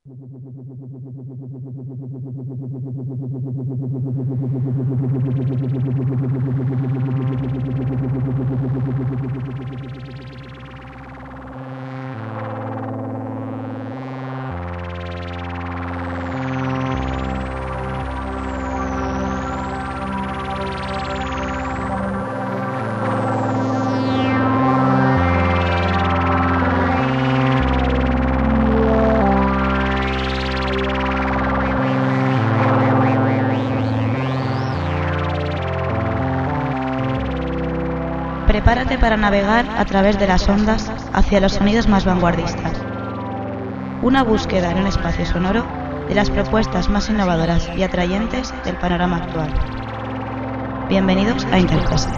Prepárate para navegar a través de las ondas hacia los sonidos más vanguardistas. Una búsqueda en un espacio sonoro de las propuestas más innovadoras y atrayentes del panorama actual. Bienvenidos a Interfase.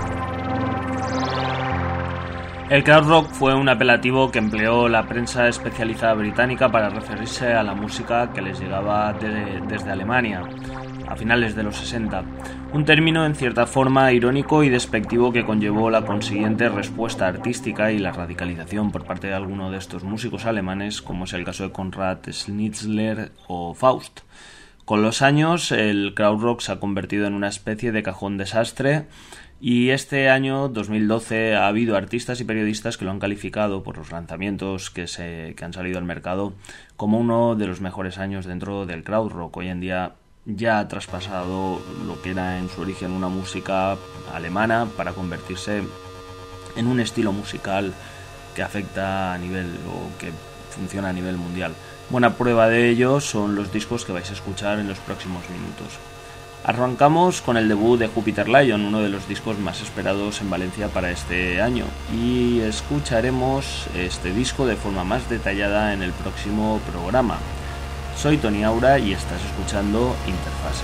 El krautrock fue un apelativo que empleó la prensa especializada británica para referirse a la música que les llegaba desde Alemania a finales de los 60, un término en cierta forma irónico y despectivo que conllevó la consiguiente respuesta artística y la radicalización por parte de alguno de estos músicos alemanes, como es el caso de Konrad Schnitzler o Faust. Con los años, el krautrock se ha convertido en una especie de cajón desastre, y este año 2012 ha habido artistas y periodistas que lo han calificado por los lanzamientos que han salido al mercado como uno de los mejores años dentro del krautrock. Hoy en día ya ha traspasado lo que era en su origen una música alemana para convertirse en un estilo musical que afecta a nivel o que funciona a nivel mundial. Buena prueba de ello son los discos que vais a escuchar en los próximos minutos. Arrancamos con el debut de Jupiter Lion, uno de los discos más esperados en Valencia para este año, y escucharemos este disco de forma más detallada en el próximo programa. Soy Tony Aura y estás escuchando Interfase.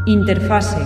Interfase.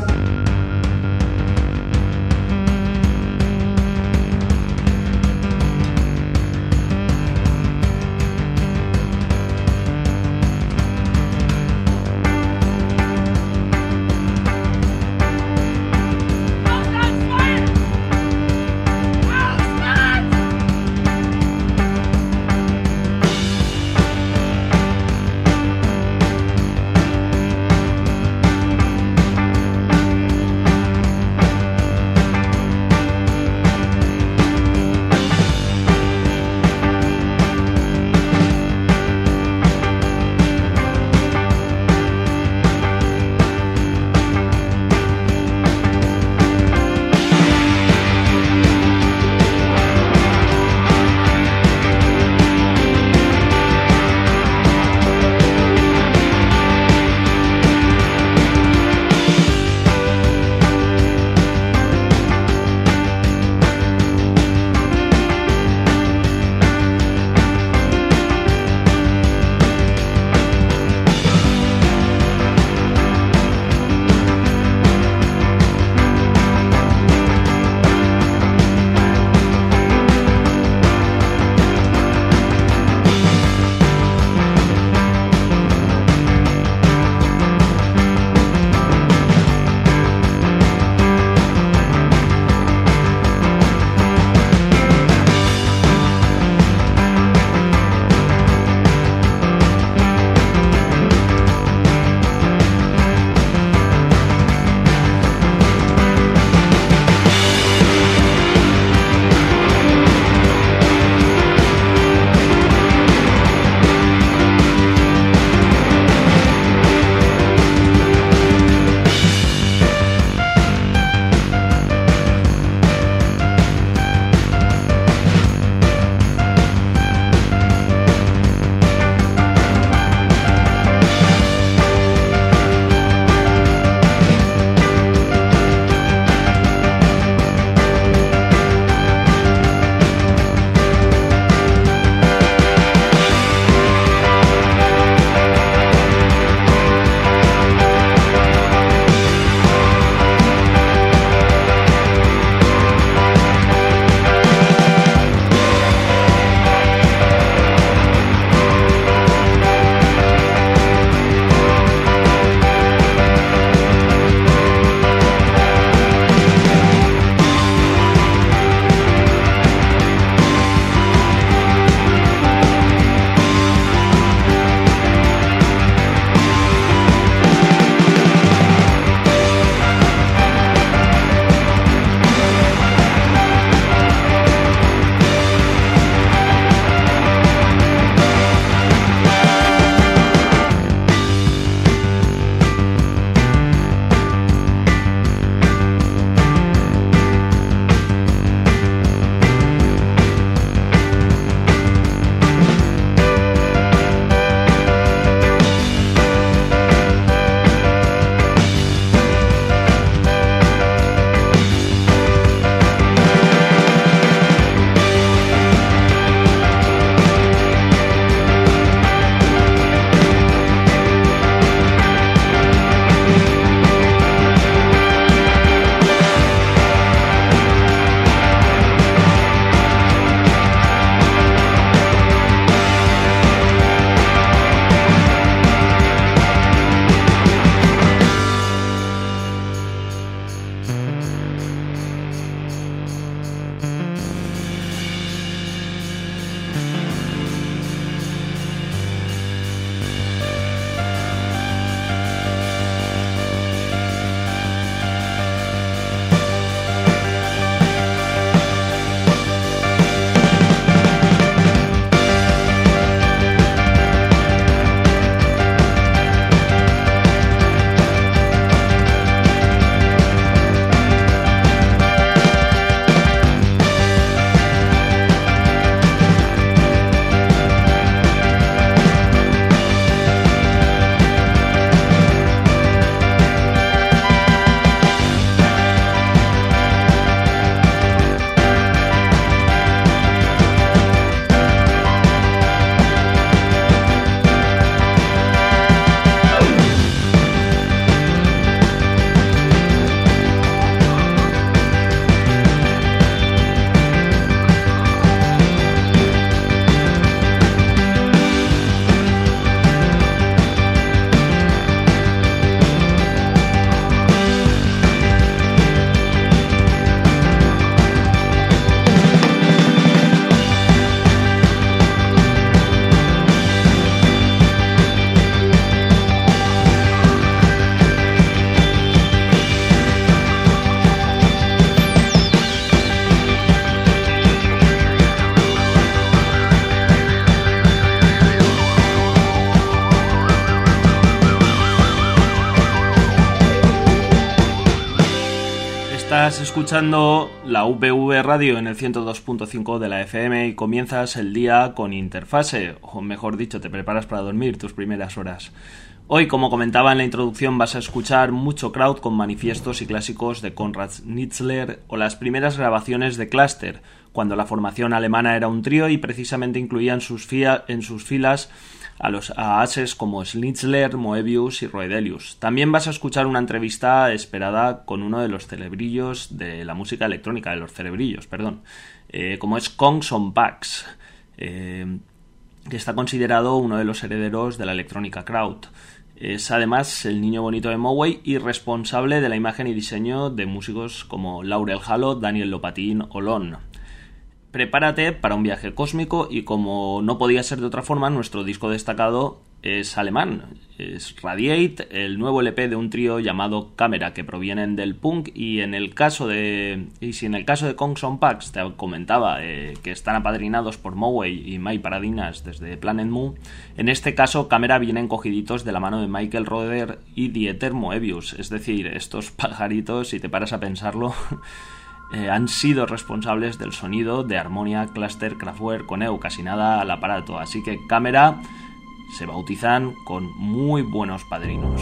Estás escuchando la UPV Radio en el 102.5 de la FM y comienzas el día con Interfase, o mejor dicho, te preparas para dormir tus primeras horas. Hoy, como comentaba en la introducción, vas a escuchar mucho crowd con manifiestos y clásicos de Konrad Schnitzler o las primeras grabaciones de Cluster, cuando la formación alemana era un trío y precisamente incluía en sus filas a ases como Schnitzler, Moebius y Roedelius. También vas a escuchar una entrevista esperada con uno de los cerebrillos de la música electrónica, como es Kongson Pax, que está considerado uno de los herederos de la electrónica crowd. Es además el niño bonito de Moway y responsable de la imagen y diseño de músicos como Laurel Halo, Daniel Lopatin o Lon. Prepárate para un viaje cósmico y, como no podía ser de otra forma, nuestro disco destacado es alemán. Es Radiate, el nuevo LP de un trío llamado Camera, que provienen del punk, y si en el caso de Kongson Pax te comentaba que están apadrinados por Moway y Mike Paradinas desde Planet Mu, en este caso Camera vienen cogiditos de la mano de Michael Roeder y Dieter Moebius, es decir, estos pajaritos, si te paras a pensarlo, han sido responsables del sonido de Harmonia, Cluster, Kraftwerk, Coneu, casi nada al aparato, así que Camera se bautizan con muy buenos padrinos.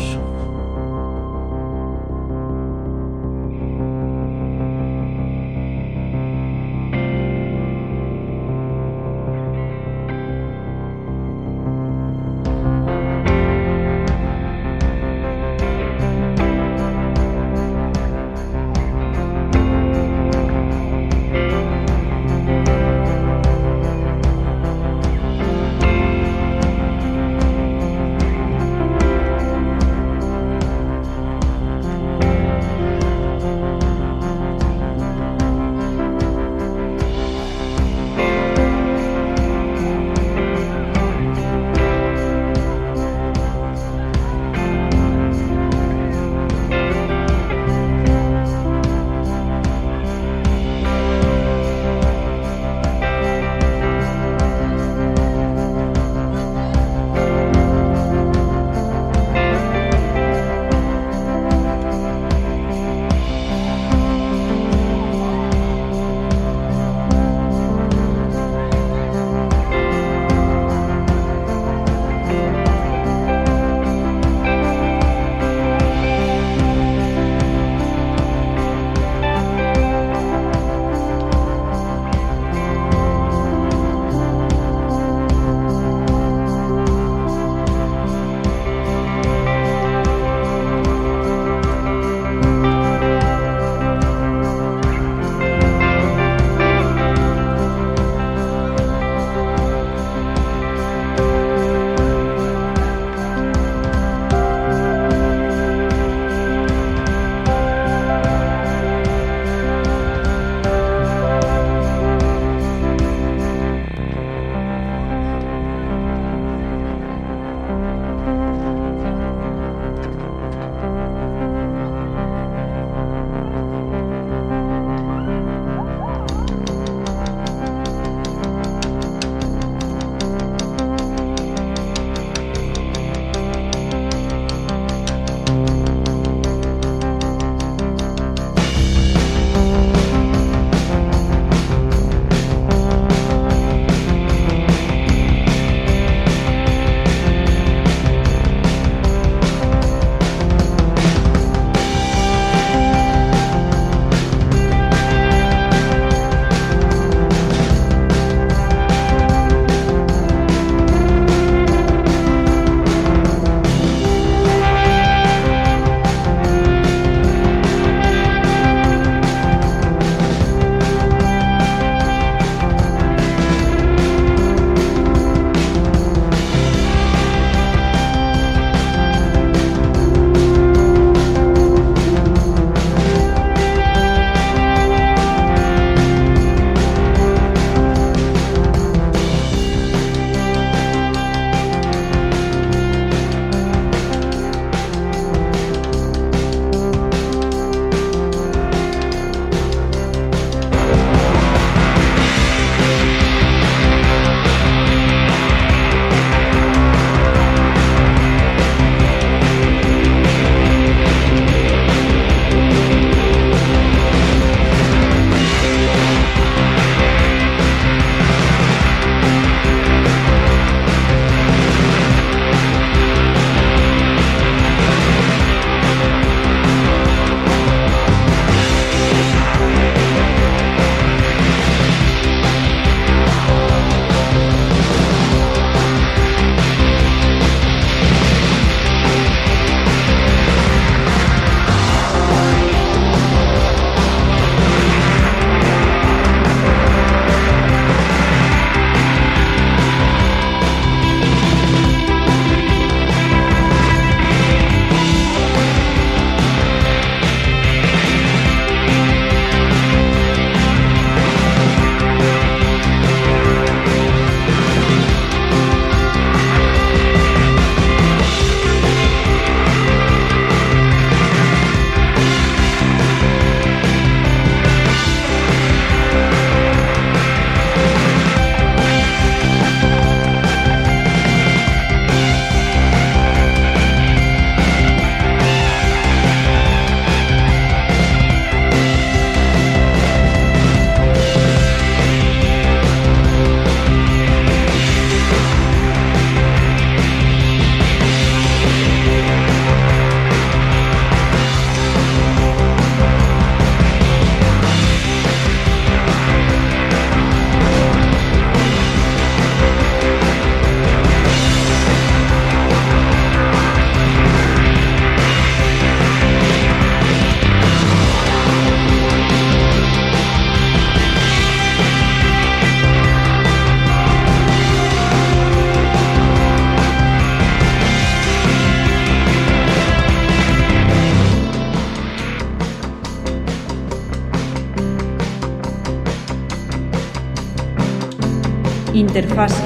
Interfase.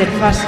Interfase.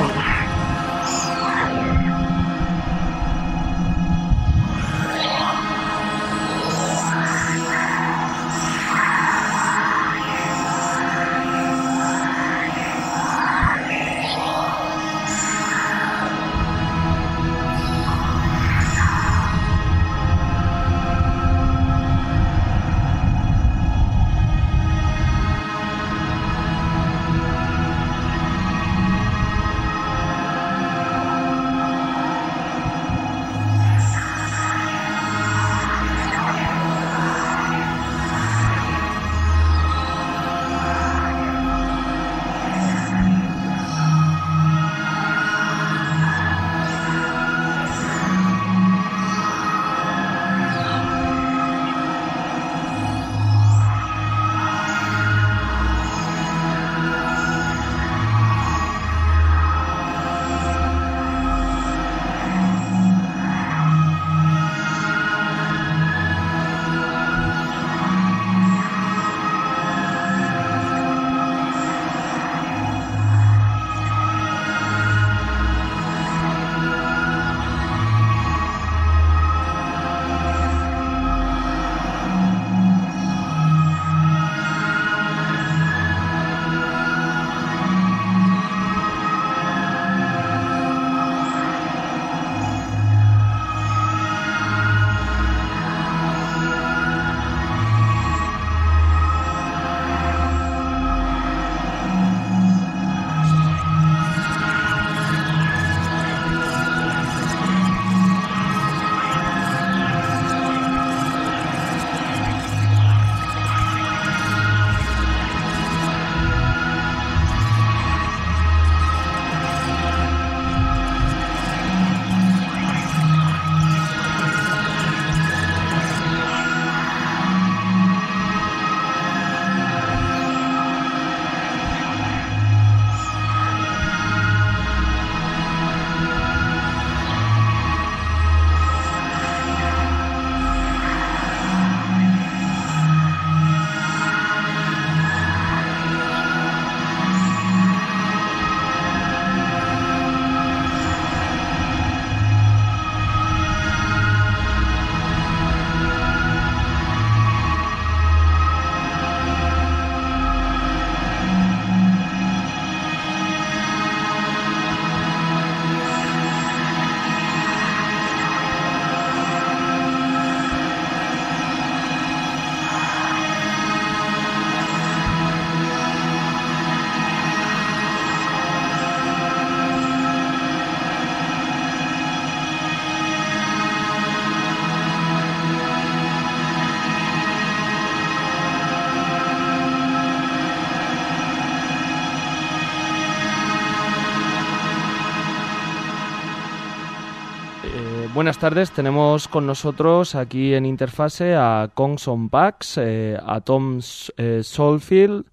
Buenas tardes, tenemos con nosotros aquí en Interfase a Kongs on Pax, a Tom Soulfield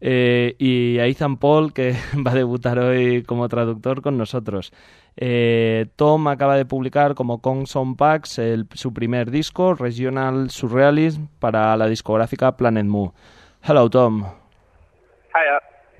y a Ethan Paul, que va a debutar hoy como traductor con nosotros. Tom acaba de publicar como Kongs on Pax su primer disco, Regional Surrealism, para la discográfica Planet Mu. Hello, Tom. Hiya.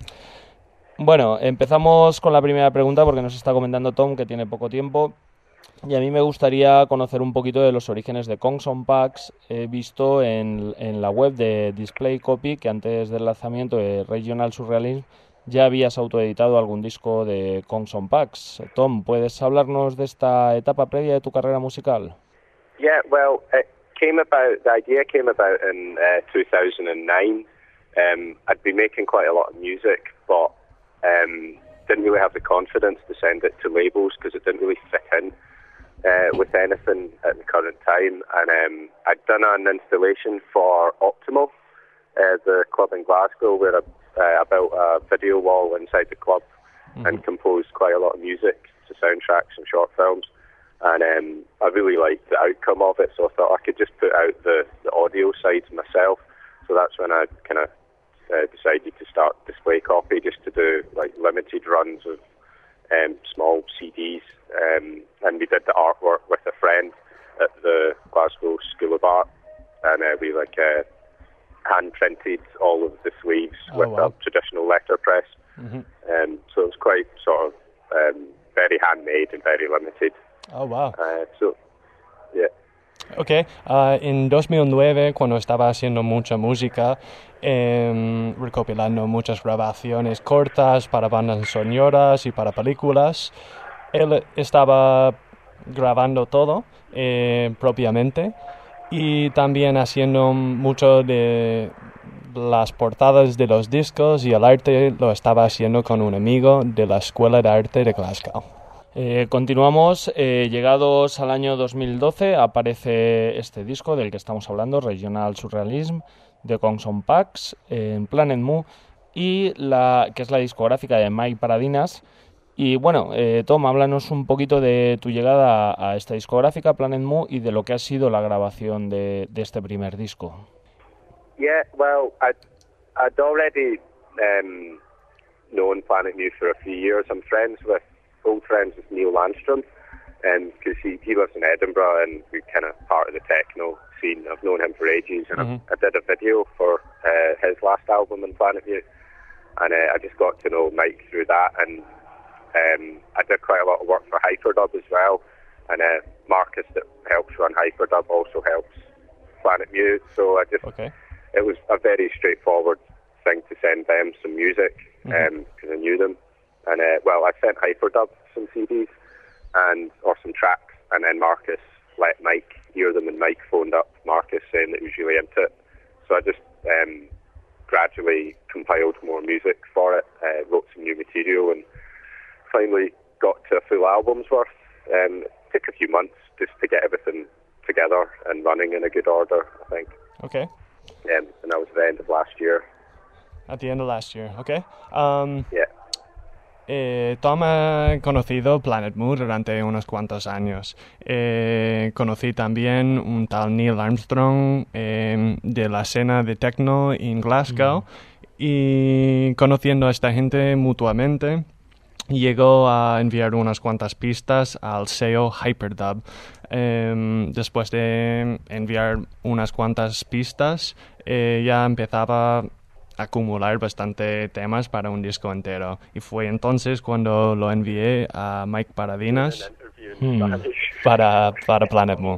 Bueno, empezamos con la primera pregunta porque nos está comentando Tom que tiene poco tiempo. Y a mí me gustaría conocer un poquito de los orígenes de Kongs on Pax. He visto en la web de Display Copy que antes del lanzamiento de Regional Surrealism ya habías autoeditado algún disco de Kongs on Pax. Tom, ¿puedes hablarnos de esta etapa previa de tu carrera musical? Yeah, well, the idea came about in 2009. I'd been making quite a lot of music, but didn't really have the confidence to send it to labels because it didn't really fit in with anything at the current time. And I'd done an installation for Optimal, the club in Glasgow, where I built a video wall inside the club and composed quite a lot of music to soundtracks and short films. And I really liked the outcome of it, so I thought I could just put out the audio side myself. So that's when I kind of decided to start Display Copy, just to do like limited runs of small CDs. And we did the artwork with a friend at the Glasgow School of Art, and we hand printed all of the sleeves with a traditional letterpress So it was quite sort of very handmade and very limited. Oh, wow. So, yeah. Okay. En 2009, cuando estaba haciendo mucha música, recopilando muchas grabaciones cortas para bandas sonoras y para películas, él estaba grabando todo propiamente y también haciendo mucho de las portadas de los discos, y el arte lo estaba haciendo con un amigo de la Escuela de Arte de Glasgow. Continuamos, llegados al año 2012 aparece este disco del que estamos hablando, Regional Surrealism, de Kongson Pax, en Planet Mu, y que es la discográfica de Mike Paradinas. Y bueno, Tom, háblanos un poquito de tu llegada a esta discográfica, Planet Mu, y de lo que ha sido la grabación de este primer disco. Yeah, well, I'd already known Planet Mu for a few years. I'm old friends with Neil Landstrom, because he lives in Edinburgh and we're kind of part of the techno scene. I've known him for ages, and I did a video for his last album in Planet Mu, and I just got to know Mike through that, and I did quite a lot of work for Hyperdub as well, and Marcus, that helps run Hyperdub, also helps Planet Mu, so it was a very straightforward thing to send them some music, because I knew them. And I sent Hyperdub some CDs or some tracks, and then Marcus let Mike hear them, and Mike phoned up Marcus saying that he was really into it. So I just gradually compiled more music for it, wrote some new material, and finally got to a full album's worth. It took a few months just to get everything together and running in a good order, I think. Okay. And that was the end of last year. At the end of last year, okay. Yeah. Tom ha conocido Planet Mu durante unos cuantos años. Conocí también un tal Neil Armstrong de la escena de techno en Glasgow, y conociendo a esta gente mutuamente llegó a enviar unas cuantas pistas al sello Hyperdub. Después de enviar unas cuantas pistas, ya empezaba acumular bastante temas para un disco entero, y fue entonces cuando lo envié a Mike Paradinas para Planet Mu.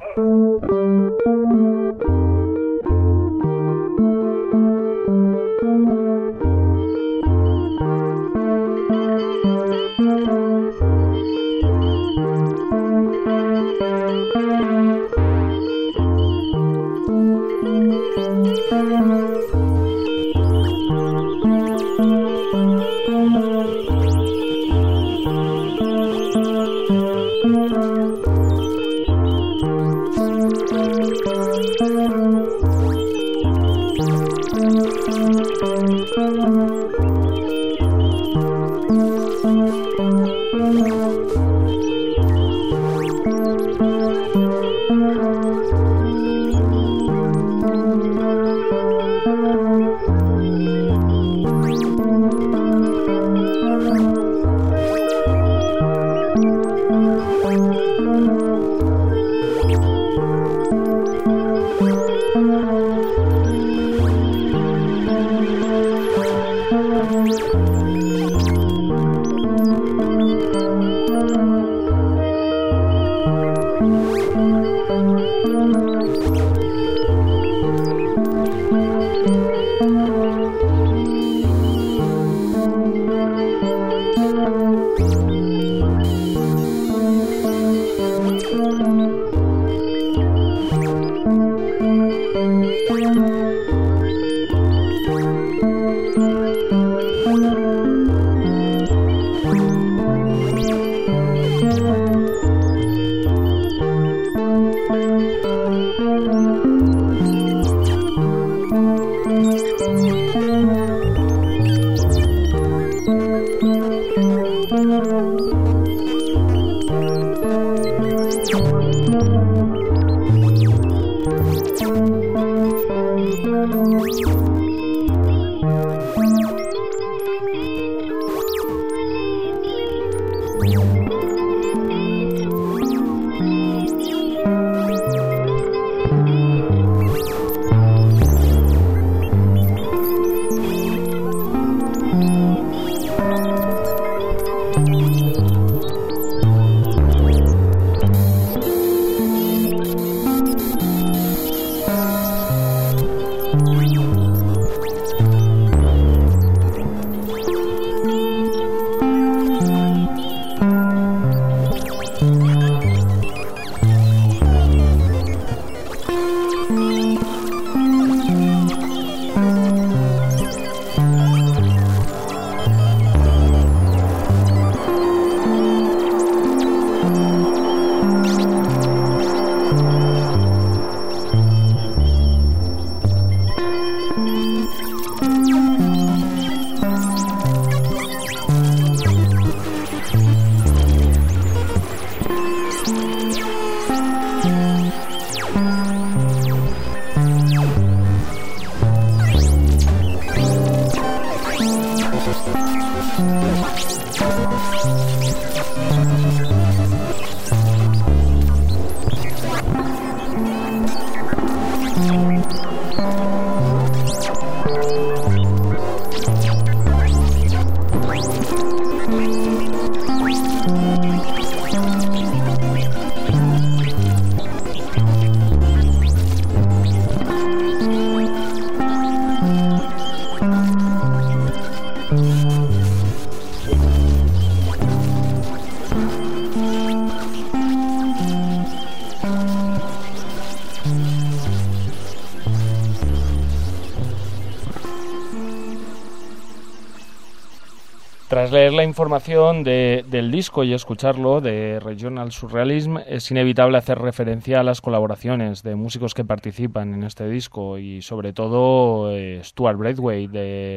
Tras leer la información del disco y escucharlo de Regional Surrealism, es inevitable hacer referencia a las colaboraciones de músicos que participan en este disco y sobre todo Stuart Braithwaite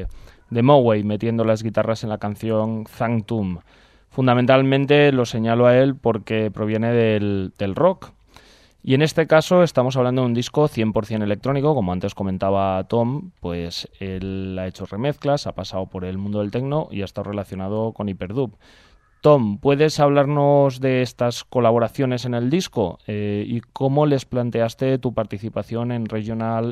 de Moway metiendo las guitarras en la canción Sanctum. Fundamentalmente lo señalo a él porque proviene del rock. Y en este caso estamos hablando de un disco 100% electrónico, como antes comentaba Tom, pues él ha hecho remezclas, ha pasado por el mundo del techno y ha estado relacionado con Hyperdub. Tom, ¿puedes hablarnos de estas colaboraciones en el disco y cómo les planteaste su participación en Regional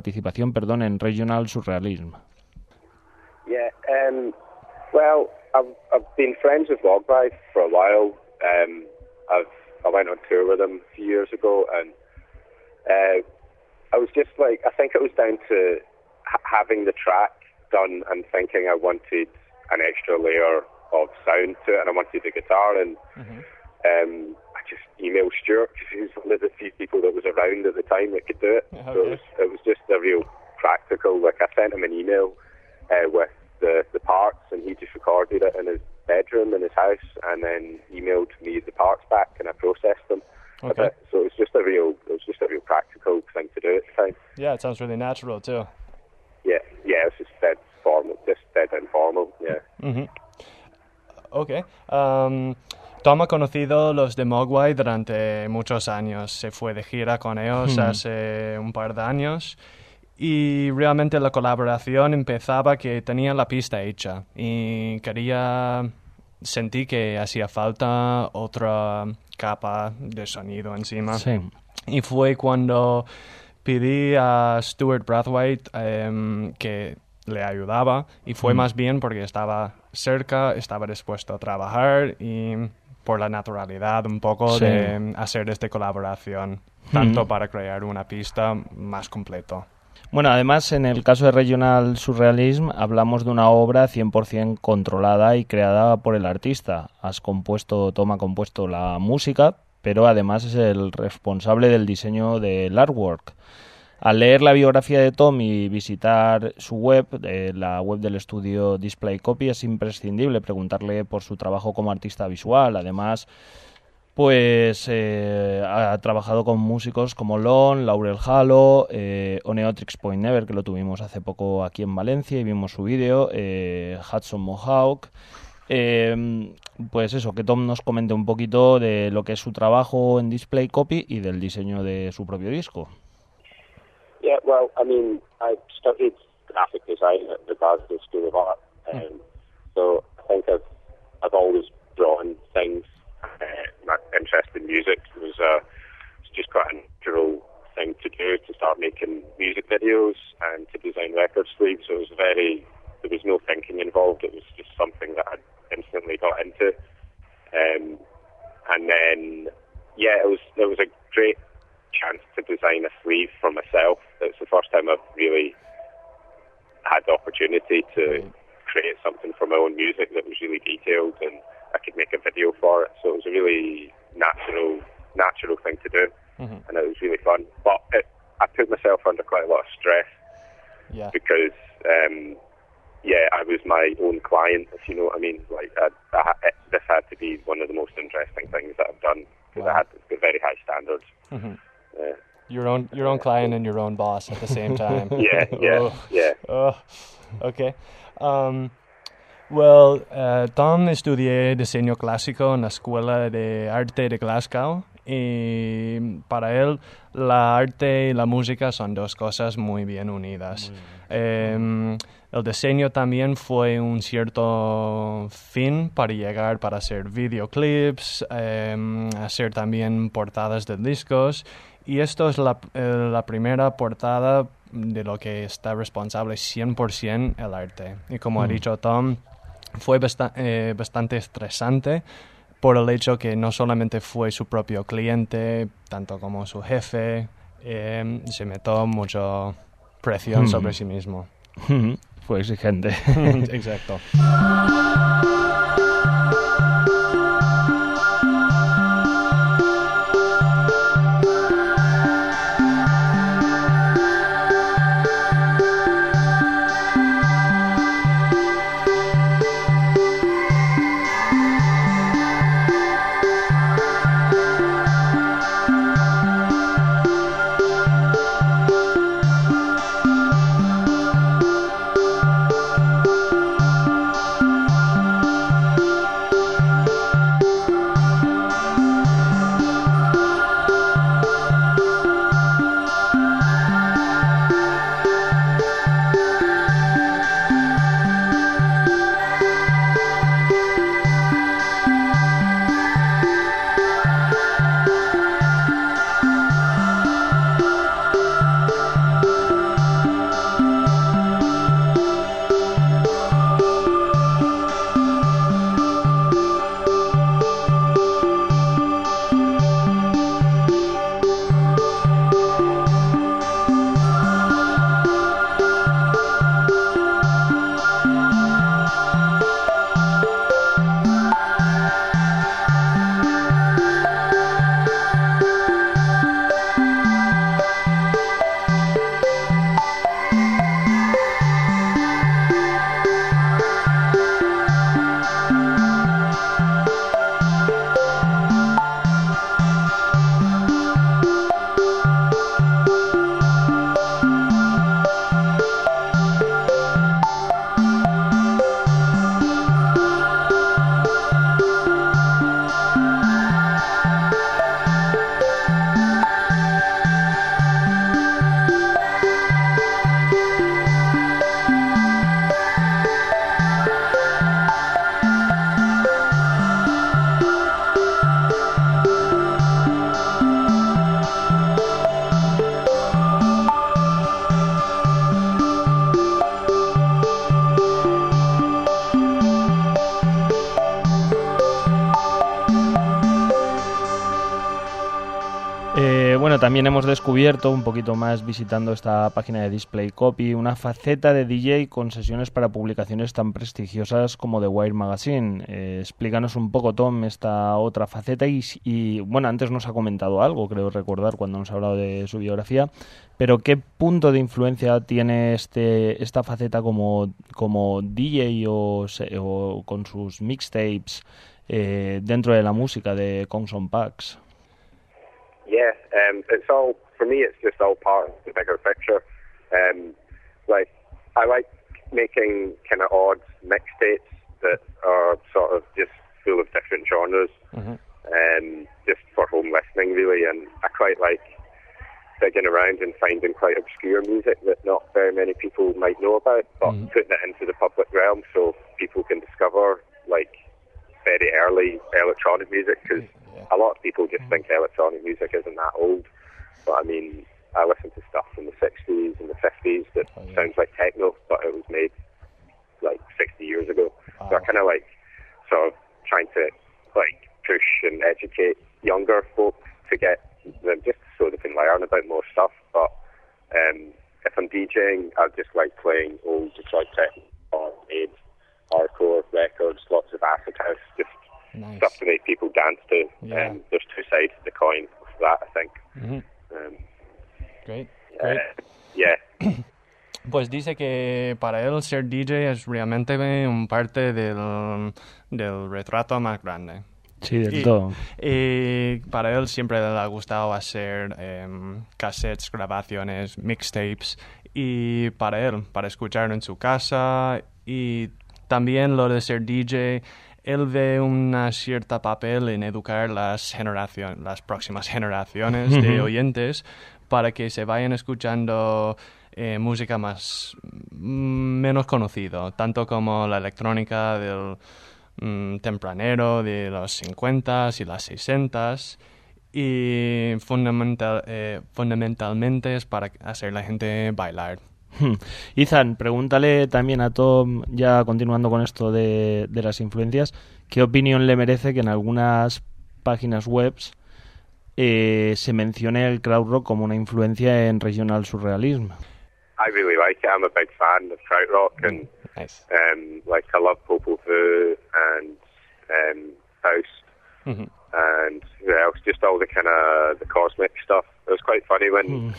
Surrealism? Yeah, well, I've been friends with Mogwai for a while. I went on tour with them a few years ago, and I was just like, I think it was down to having the track done and thinking I wanted an extra layer of sound to it, and I wanted the guitar, and I just emailed Stuart because he was one of the few people that was around at the time that could do it. Okay. So it was just a real practical, like I sent him an email with the parts, and he just recorded it in his bedroom in his house, and then emailed me the parts back, and I processed them a bit. So it was just a real practical thing to do at the time. Yeah, it sounds really natural too. Yeah, it's just dead formal, just dead informal. Yeah. Mm-hmm. Okay. Tom ha conocido los de Mogwai durante muchos años. Se fue de gira con ellos hace un par de años. Y realmente la colaboración empezaba que tenían la pista hecha y sentí que hacía falta otra capa de sonido encima. Sí. Y fue cuando pedí a Stuart Braithwaite que le ayudaba, y fue más bien porque estaba cerca, estaba dispuesto a trabajar y por la naturalidad un poco de hacer esta colaboración, tanto para crear una pista más completo. Bueno, además, en el caso de Regional Surrealism hablamos de una obra 100% controlada y creada por el artista. Tom ha compuesto la música, pero además es el responsable del diseño del artwork. Al leer la biografía de Tom y visitar su web, la web del estudio Display Copy, es imprescindible preguntarle por su trabajo como artista visual. Además, pues ha trabajado con músicos como Lon, Laurel Halo, Oneotrix Point Never, que lo tuvimos hace poco aquí en Valencia y vimos su vídeo, Hudson Mohawk. Pues eso, que Tom nos comente un poquito de lo que es su trabajo en Display Copy y del diseño de su propio disco. Yeah, well, I mean, I studied graphic design at the Glasgow School of Art, so I think I've always drawn things. My interest in music was just quite a natural thing to do, to start making music videos and to design record sleeves. So there was no thinking involved. It was just something that I instantly got into, and then it was a great chance to design a sleeve for myself. It's the first time I've really had the opportunity to create something for my own music that was really detailed, and I could make a video for it. So it was a really natural thing to do, and it was really fun. But I put myself under quite a lot of stress because, I was my own client, if you know what I mean. Like, this had to be one of the most interesting things that I've done, because I had very high standards. Your own client and your own boss at the same time. Okay. Tom estudié diseño clásico en la Escuela de Arte de Glasgow, y para él la arte y la música son dos cosas muy bien unidas. El diseño también fue un cierto fin para llegar para hacer videoclips, hacer también portadas de discos, y esto es la primera portada de lo que está responsable 100% el arte. Y como ha dicho Tom, fue bastante estresante por el hecho que no solamente fue su propio cliente, tanto como su jefe, se metió mucha presión sobre sí mismo. Fue exigente. Exacto. También hemos descubierto, un poquito más visitando esta página de Display Copy, una faceta de DJ con sesiones para publicaciones tan prestigiosas como The Wire Magazine. Explícanos un poco, Tom, esta otra faceta y bueno, antes nos ha comentado algo, creo recordar, cuando nos ha hablado de su biografía, pero ¿qué punto de influencia tiene esta faceta como DJ o con sus mixtapes dentro de la música de Cogs on Packs? Yeah, it's all, for me, it's just all part of the bigger picture. Like, I like making kind of odd mixtapes that are sort of just full of different genres, just for home listening, really. And I quite like digging around and finding quite obscure music that not very many people might know about, but putting it into the public realm so people can discover, like, very early electronic music, because a lot of people just think electronic music isn't that old, but I mean, I listen to stuff from the 60s and the 50s that sounds like techno, but it was made like 60 years ago. Wow. So I kind of like sort of trying to like push and educate younger folks to get them, just so they can learn DJing, I just like playing old Detroit techno, hardcore records, lots of acid house, just Nice. stuff to make people dance to. Yeah. There's two sides to the coin for that, I think. Great, great. Yeah. Pues dice que para él ser DJ es realmente un parte del retrato más grande. Sí, del todo. Y para él siempre le ha gustado hacer cassettes, grabaciones, mixtapes. Y para él, para escucharlo en su casa. Y también lo de ser DJ, él ve una cierta papel en educar las próximas generaciones de oyentes para que se vayan escuchando música menos conocido, tanto como la electrónica del tempranero de los 50s y las 60s, y fundamentalmente es para hacer la gente bailar. Ethan, pregúntale también a Tom, ya continuando con esto de las influencias, ¿qué opinión le merece que en algunas páginas web se mencione el krautrock como una influencia en regional surrealism? I really like it. I'm a big fan of krautrock, and Nice. like I love Popol Vuh and house, and what else? Just all the kind of the cosmic stuff. It was quite funny when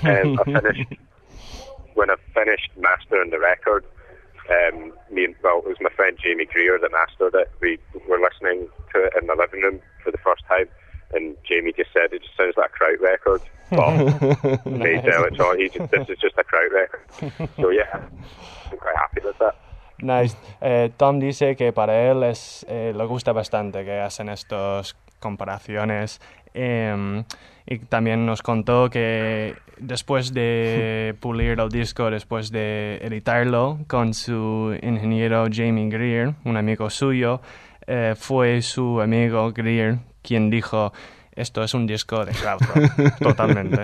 I finished mastering the record. It was my friend Jamie Greer that mastered it. We were listening to it in the living room for the first time, and Jamie just said it just sounds like a Kraut record. Well, they tell it, so this is just a Kraut record. So yeah, I'm quite happy with that. Nice. Tom dice que para él le gusta bastante que hacen estas comparaciones. Y también nos contó que después de pulir el disco, después de editarlo con su ingeniero Jamie Greer, un amigo suyo, fue su amigo Greer quien dijo: esto es un disco de krautrock. Totalmente.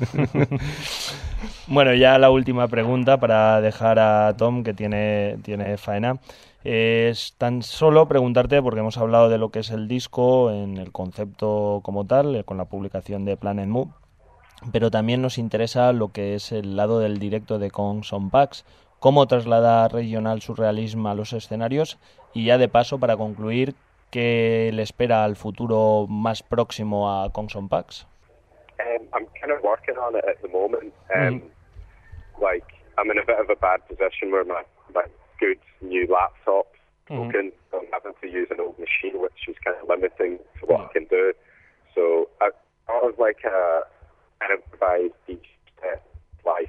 Bueno, ya la última pregunta para dejar a Tom, que tiene faena. Es tan solo preguntarte, porque hemos hablado de lo que es el disco en el concepto como tal, con la publicación de Planet Mu, pero también nos interesa lo que es el lado del directo de Kongs on Pax, cómo trasladar regional surrealismo a los escenarios, y ya de paso, para concluir, ¿qué le espera al futuro más próximo a Kongs on Pax? I'm kind of working on it at the moment. Like, I'm in a bit of a bad position where my good new laptop broken. So I'm having to use an old machine, which is kind of limiting to what I can do. So I thought of like a kind of provide each life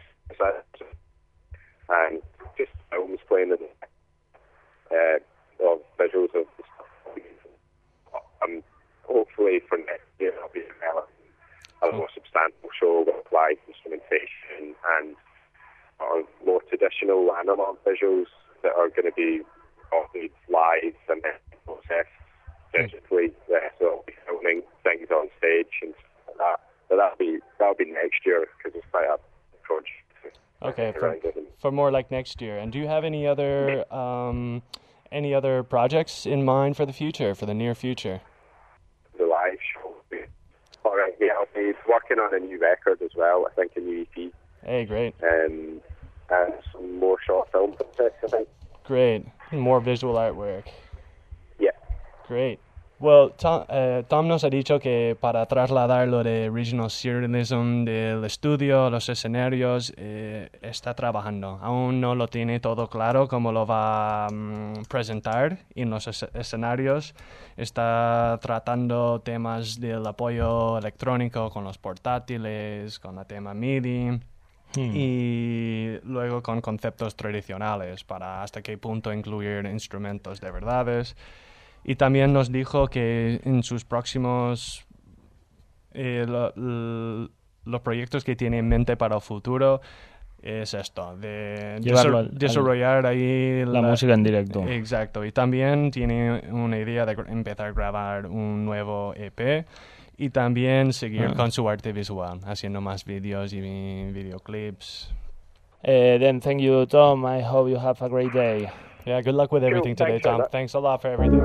and just films playing in of visuals of the stuff. Hopefully for next year I'll be developing a more substantial show with live instrumentation and more traditional analog visuals that are going to be copied live and then processed digitally. So I'll be filming things on stage and stuff like that. But that'll be next year because it's quite a project. Okay, for more like next year. And do you have any other projects in mind for the future, for the near future? The live show. All right, yeah, I'll be working on a new record as well. I think a new EP. Hey, great. And some more short film projects, I think. Great. More visual artwork. Yeah. Great. Well, Tom nos ha dicho que para trasladar lo de Regional Surrealism del estudio a los escenarios está trabajando. Aún no lo tiene todo claro cómo lo va a presentar en los escenarios. Está tratando temas del apoyo electrónico con los portátiles, con el tema MIDI. Y luego con conceptos tradicionales para hasta qué punto incluir instrumentos de verdades. Y también nos dijo que en sus próximos los proyectos que tiene en mente para el futuro es esto, de desarrollar ahí la música en directo. Exacto, y también tiene una idea de empezar a grabar un nuevo EP y también seguir con su arte visual, haciendo más vídeos y videoclips. Then thank you, Tom. I hope you have a great day. Yeah, good luck with everything today, Tom. Thanks a lot for everything.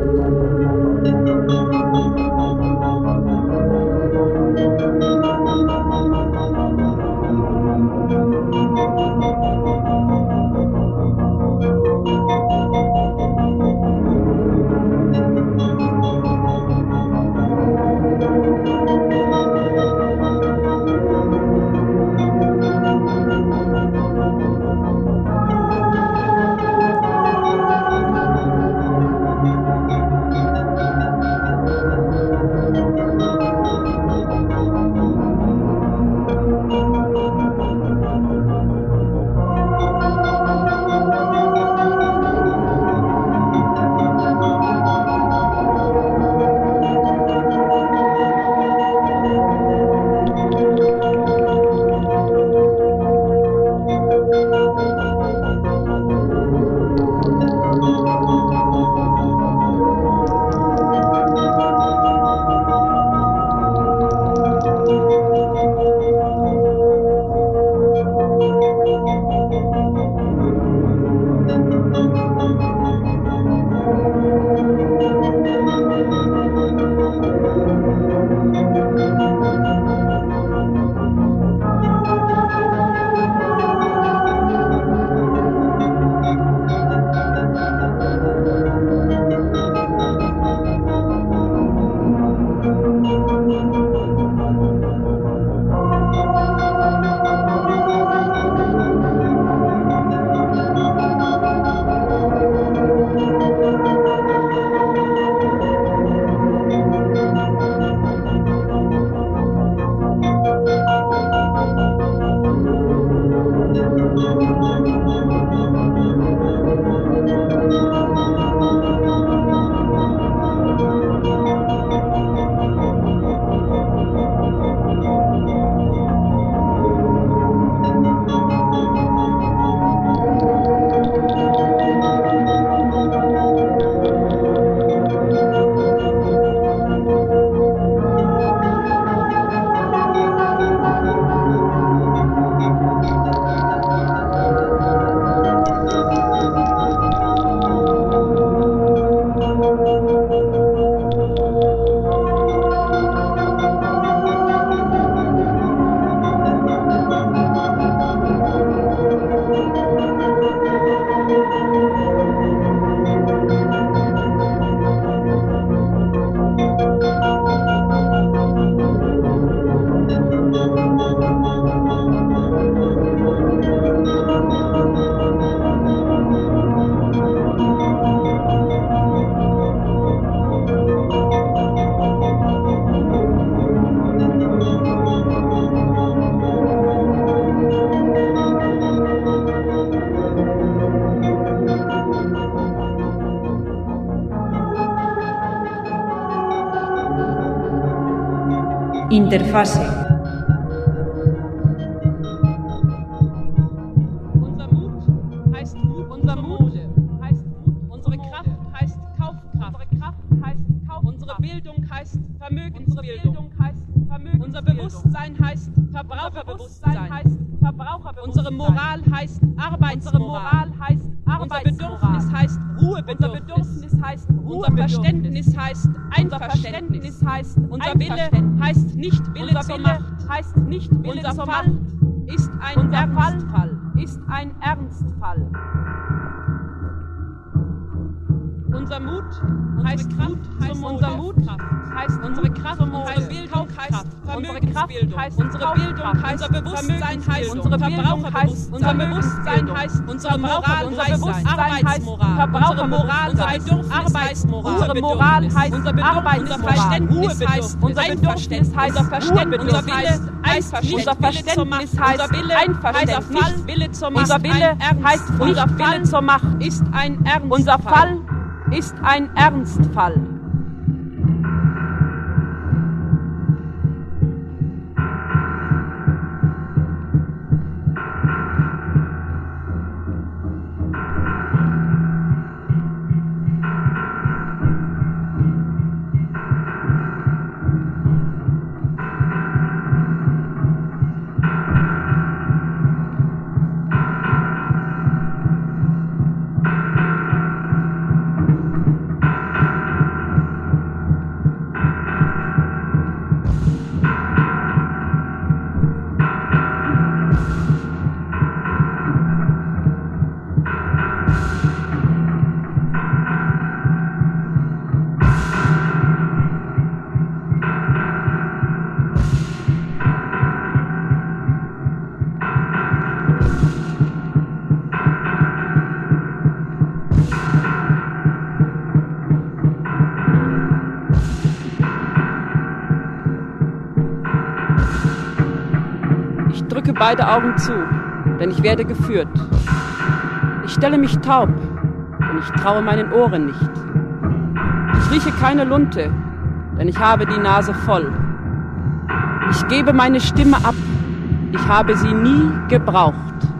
Interfase. Unser Mut heißt Mut, unser Mode heißt Mut, unsere Kraft heißt Kaufkraft, unsere Kraft heißt Kauf, unsere Bildung heißt Vermögen, unsere Bildung heißt Vermögen, unser Bewusstsein heißt Verbraucherbewusstsein, unsere Moral heißt Arbeitsmoral, unser Bedürfnis heißt Ruhebedürfnis, unser Verständnis heißt Einverständnis, unser Wille heißt nicht Wille zur Macht, unser Fall ist ein Ernstfall. Unser Mut heißt Kraft, unser Mut heißt unsere Kraft, unsere Bildung heißt Vermögensbildung, unsere Bildung heißt unser Bewusstsein heißt unsere Verbraucherbewusstsein, unser Bewusstsein heißt unsere Moral, unser Bewusstsein heißt Verbrauchermoral, unser Bedürfnis heißt unsere Moral heißt Arbeitsmoral, Verständnis heißt unser Bedürfnis heißt unser Verständnis, unser Wille heißt unser Verständnis heißt Einverständnis, Wille zur Macht, unser Wille heißt unser Wille zur Macht ist ein Ernstfall, unser Fall ist ein Ernstfall. Ich drücke beide Augen zu, denn ich werde geführt. Ich stelle mich taub, denn ich traue meinen Ohren nicht. Ich rieche keine Lunte, denn ich habe die Nase voll. Ich gebe meine Stimme ab, ich habe sie nie gebraucht.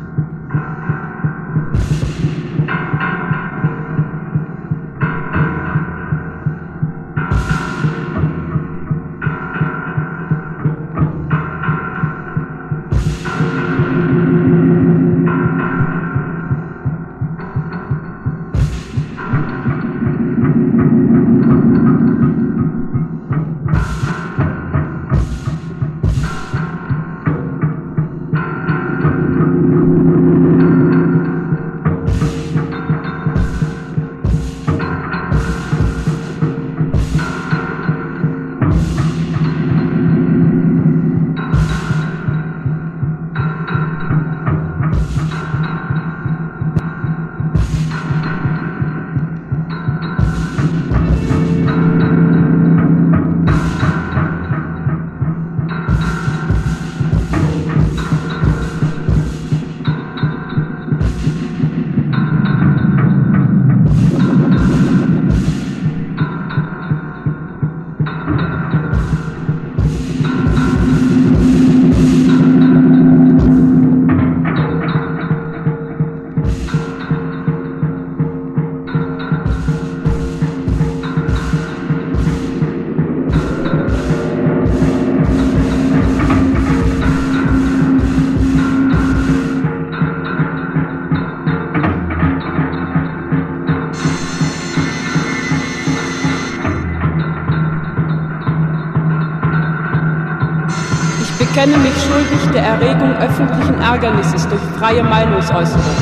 Ich bekenne mich schuldig der Erregung öffentlichen Ärgernisses durch freie Meinungsäußerung.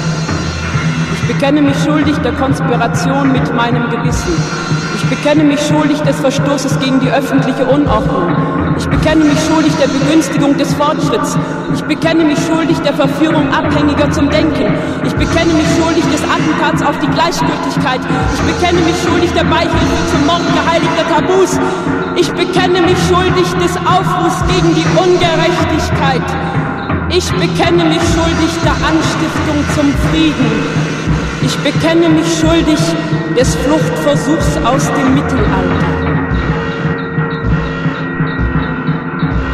Ich bekenne mich schuldig der Konspiration mit meinem Gewissen. Ich bekenne mich schuldig des Verstoßes gegen die öffentliche Unordnung. Ich bekenne mich schuldig der Begünstigung des Fortschritts. Ich bekenne mich schuldig der Verführung Abhängiger zum Denken. Ich bekenne mich schuldig des Attentats auf die Gleichgültigkeit. Ich bekenne mich schuldig der Beihilfe zum Mord geheiligter Tabus. Ich bekenne mich schuldig des Aufruhrs gegen die Ungerechtigkeit. Ich bekenne mich schuldig der Anstiftung zum Frieden. Ich bekenne mich schuldig des Fluchtversuchs aus dem Mittelalter.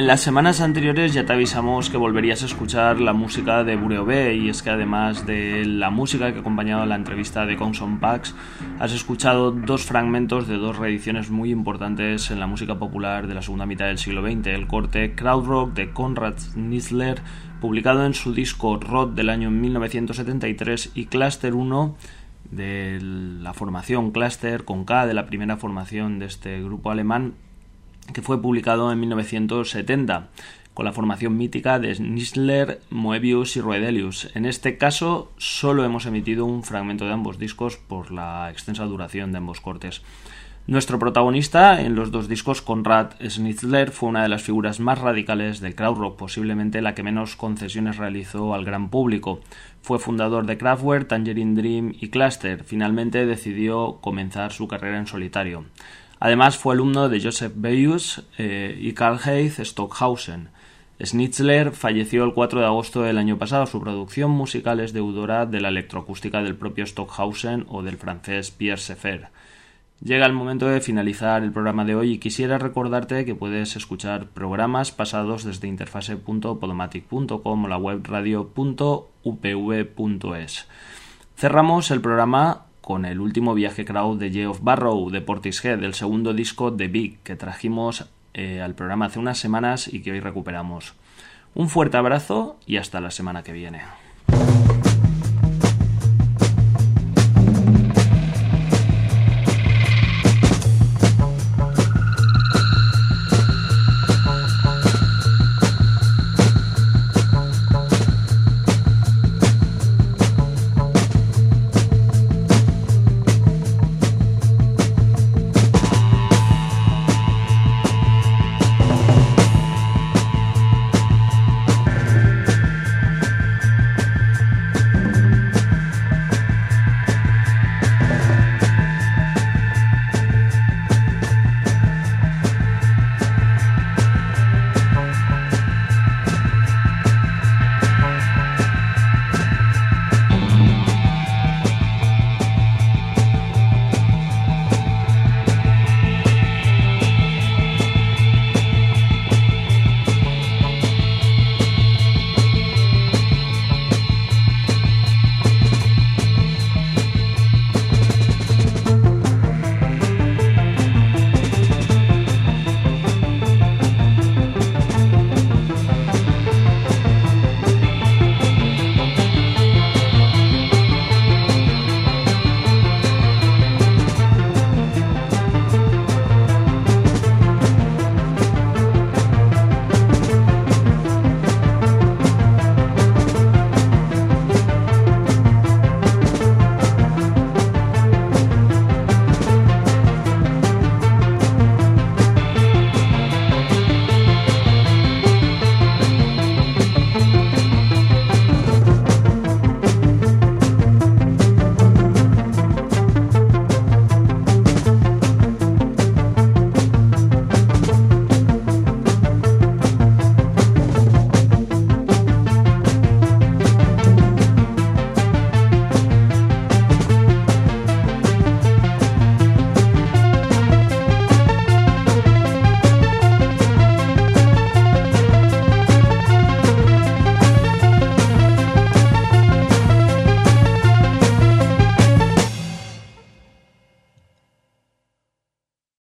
En las semanas anteriores ya te avisamos que volverías a escuchar la música de Bureauvé, y es que además de la música que acompañaba la entrevista de Kong Son Pax, has escuchado dos fragmentos de dos reediciones muy importantes en la música popular de la segunda mitad del siglo XX, el corte Krautrock de Konrad Schnitzler, publicado en su disco Rot del año 1973, y Cluster 1 de la formación Cluster con K, de la primera formación de este grupo alemán, que fue publicado en 1970 con la formación mítica de Schnitzler, Moebius y Roedelius. En este caso solo hemos emitido un fragmento de ambos discos por la extensa duración de ambos cortes. Nuestro protagonista en los dos discos, Konrad Schnitzler, fue una de las figuras más radicales del krautrock, posiblemente la que menos concesiones realizó al gran público. Fue fundador de Kraftwerk, Tangerine Dream y Cluster. Finalmente decidió comenzar su carrera en solitario. Además fue alumno de Joseph Beuys y Karl-Heinz Stockhausen. Schnitzler falleció el 4 de agosto del año pasado. Su producción musical es deudora de la electroacústica del propio Stockhausen o del francés Pierre Schaeffer. Llega el momento de finalizar el programa de hoy y quisiera recordarte que puedes escuchar programas pasados desde interfase.podomatic.com o la web radio.upv.es. Cerramos el programa con el último viaje crowd de Geoff Barrow de Portishead, el segundo disco de Big que trajimos al programa hace unas semanas y que hoy recuperamos. Un fuerte abrazo y hasta la semana que viene.